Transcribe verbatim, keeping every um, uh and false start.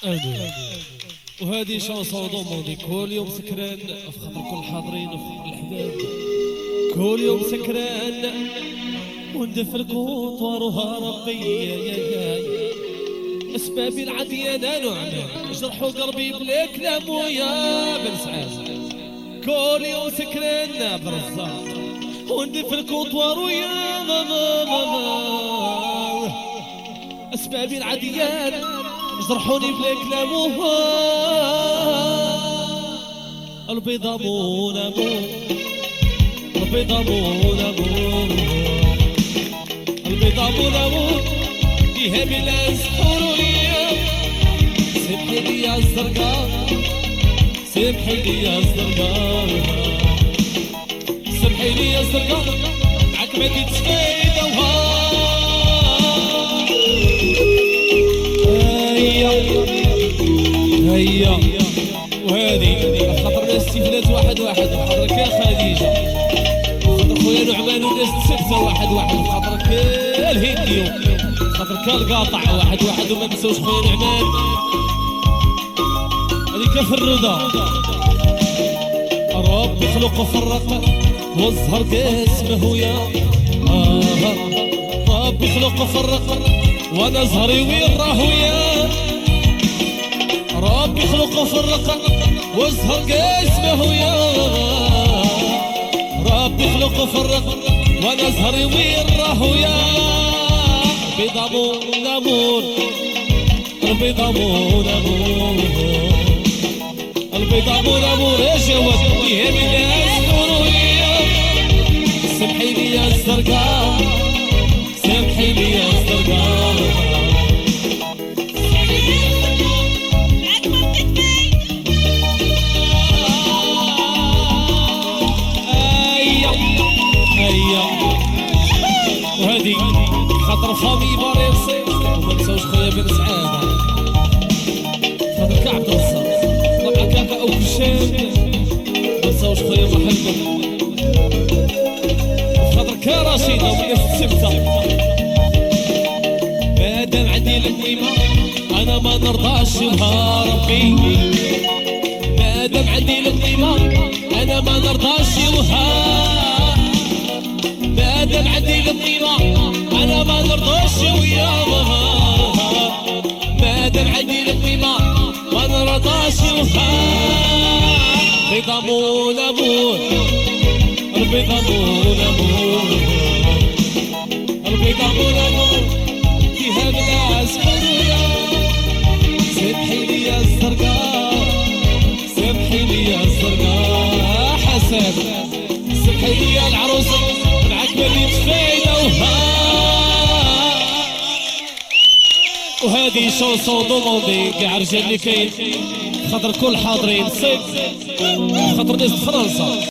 وهذه شانسون دوموندي كل يوم سكران في خاطر كل الحاضرين وفي خاطر الحباب. كل يوم سكران وندف الكوطوار وهربي يا يا يا اسبابي العادية انا نعمل جرحوا قلبي بلا كلام ويا بن سعاد. كل يوم سكران برزاق وندف الكوطوار ويا ماما ماما اسبابي العاديات جرحوني بلا كلام البيضة مون مون البيضة مون مون البيضة مون مون فيها بلا سحورية. سمحي لي يا الزرقاء سمحي لي يا الزرقاء سمحي لي يا الزرقاء معاك ما تتفايدة هيا وهذه خاطر ناس استفلات واحد واحد خاطرك يا خديجة خاطر خويا نعمان وناس تسكسة واحد واحد خاطرك يا الهنديو خاطرك يا القاطع واحد واحد وما نساوش خويا نعمان هذيك في الرضا. ربي خلق وفرق والزهر قاسمه يا آه ربي خلق وفرق وانا زهري وين راهو يا ربي خلق وفرق والزهر قاسمه يا ربي خلق وفرق وانا زهري وين راهو يا البيضة مون مون البيضة مون مون البيضة مون مون يا جواد فيها بلا سحورية. سمحي لي يا الزرقاء سمحي لي يا الزرقاء وهذه خاطر خامي باريسي وما نساوش خويا بن سعاد خاطر كعب الرصاص طبعا كاكا او كشام ما نساوش خويا محمد خاطر كا رشيدة والناس السبتة. مادام عندي القيمة انا ما نرضاش يوها ربي مادام عندي القيمة انا ما نرضاش يوها مادام عندي القيمة أنا ما نرضاش وياها مادام عندي القيمة ما نرضاش وياها. البيضة مون مون البيضة مون مون البيضة مون مون فيها بلا سحورية. سمحي لي يا الزرقاء سمحي لي يا الزرقاء حسن سمحي لي يا العروسة معاك ما تفايدة وها. وهذه شانسون دوموندي كاع رجال اللي كاين خاطر كل حاضرين صيد خاطر ناس فرنسا.